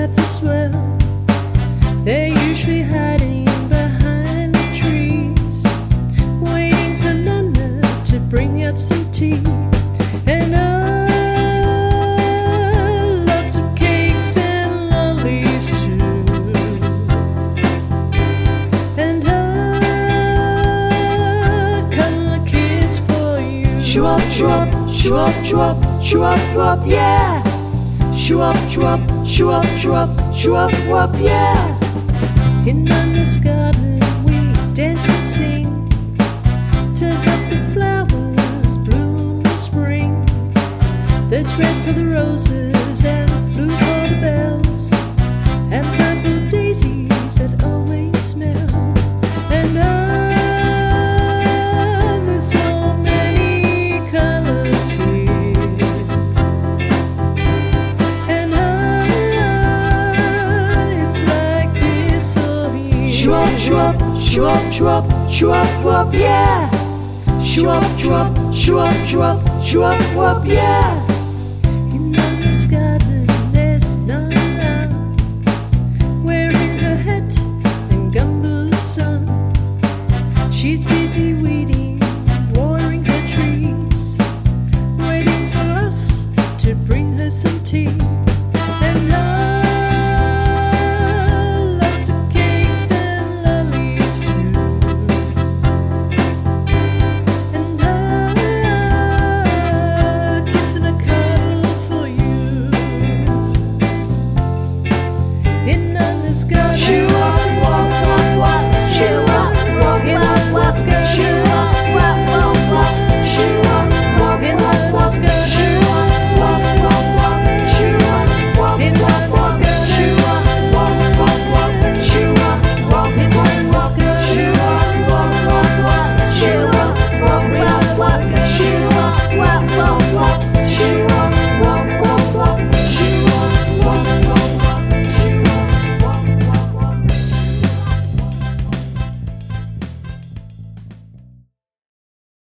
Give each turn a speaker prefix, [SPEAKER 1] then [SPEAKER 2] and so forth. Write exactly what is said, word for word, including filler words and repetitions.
[SPEAKER 1] life as well. They're usually hiding behind the trees, waiting for Nana to bring out some tea. And oh, lots of cakes and lollies too. And oh, cuddle a kiss for you.
[SPEAKER 2] Shoo up, shoo up, shoo up, shoo up, shoo up, shoo up, yeah. Shoo up, shoo up, shoo up, shoo up, shoo up, shoo up, yeah.
[SPEAKER 1] In Nana's garden we dance and sing to help the flowers bloom in spring. There's red for the roses and blue for the bells, and purple daisies that always smell. And oh, there's so many colors here. And oh, it's like this all year.
[SPEAKER 2] Shoo up, shoo up, shoo up, shoo up, shoo up, shoo up, yeah. Shoo up, shoo up, shoo up, shoo up, shoo up, shoo up, yeah.